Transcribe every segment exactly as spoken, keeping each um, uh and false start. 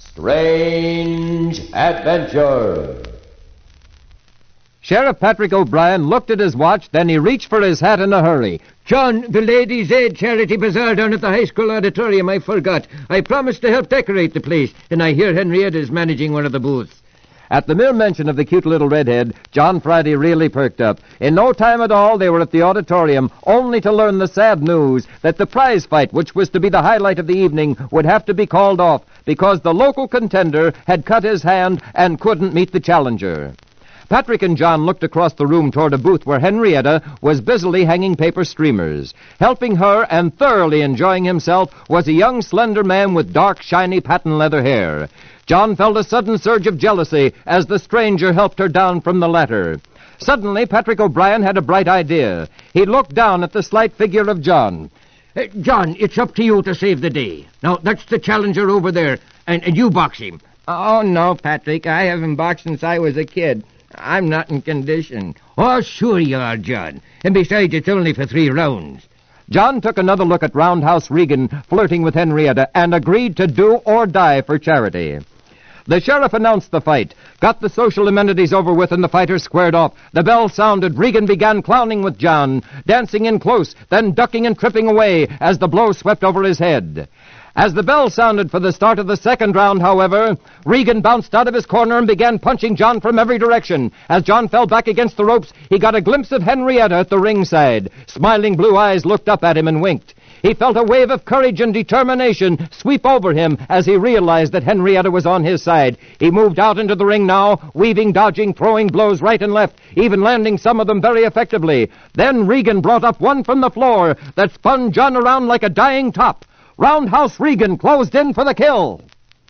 Strange Adventure. Sheriff Patrick O'Brien looked at his watch, then he reached for his hat in a hurry. John, the Ladies' Aid Charity Bazaar down at the high school auditorium, I forgot. I promised to help decorate the place, and I hear Henrietta is managing one of the booths. At the mere mention of the cute little redhead, John Friday really perked up. In no time at all, they were at the auditorium, only to learn the sad news that the prize fight, which was to be the highlight of the evening, would have to be called off because the local contender had cut his hand and couldn't meet the challenger. Patrick and John looked across the room toward a booth where Henrietta was busily hanging paper streamers. Helping her and thoroughly enjoying himself was a young, slender man with dark, shiny, patent leather hair. John felt a sudden surge of jealousy as the stranger helped her down from the ladder. Suddenly, Patrick O'Brien had a bright idea. He looked down at the slight figure of John. Uh, John, it's up to you to save the day. Now, that's the challenger over there, and, and you box him. Oh, no, Patrick. I haven't boxed since I was a kid. I'm not in condition. Oh, sure you are, John. And besides, it's only for three rounds. John took another look at Roundhouse Regan flirting with Henrietta and agreed to do or die for charity. The sheriff announced the fight, got the social amenities over with, and the fighters squared off. The bell sounded. Regan began clowning with John, dancing in close, then ducking and tripping away as the blow swept over his head. As the bell sounded for the start of the second round, however, Regan bounced out of his corner and began punching John from every direction. As John fell back against the ropes, he got a glimpse of Henrietta at the ringside. Smiling blue eyes looked up at him and winked. He felt a wave of courage and determination sweep over him as he realized that Henrietta was on his side. He moved out into the ring now, weaving, dodging, throwing blows right and left, even landing some of them very effectively. Then Regan brought up one from the floor that spun John around like a dying top. Roundhouse Regan closed in for the kill.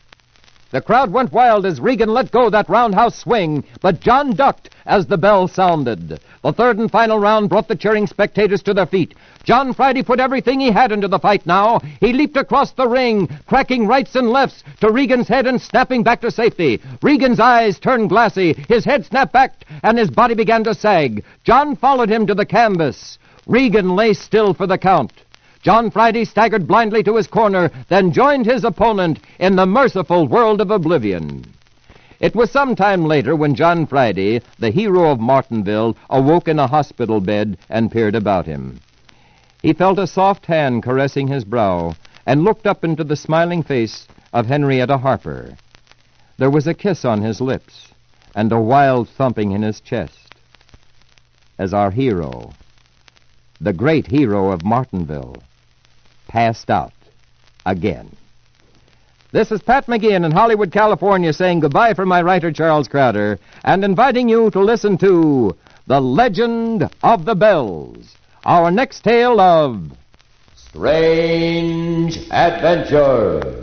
The crowd went wild as Regan let go that roundhouse swing, but John ducked as the bell sounded. The third and final round brought the cheering spectators to their feet. John Friday put everything he had into the fight now. He leaped across the ring, cracking rights and lefts to Regan's head and snapping back to safety. Regan's eyes turned glassy, his head snapped back, and his body began to sag. John followed him to the canvas. Regan lay still for the count. John Friday staggered blindly to his corner, then joined his opponent in the merciful world of oblivion. It was some time later when John Friday, the hero of Martinville, awoke in a hospital bed and peered about him. He felt a soft hand caressing his brow and looked up into the smiling face of Henrietta Harper. There was a kiss on his lips and a wild thumping in his chest as our hero, the great hero of Martinville, passed out again. This is Pat McGeehan in Hollywood, California, saying goodbye for my writer, Charles Crowder, and inviting you to listen to The Legend of the Bells, our next tale of Strange Adventure.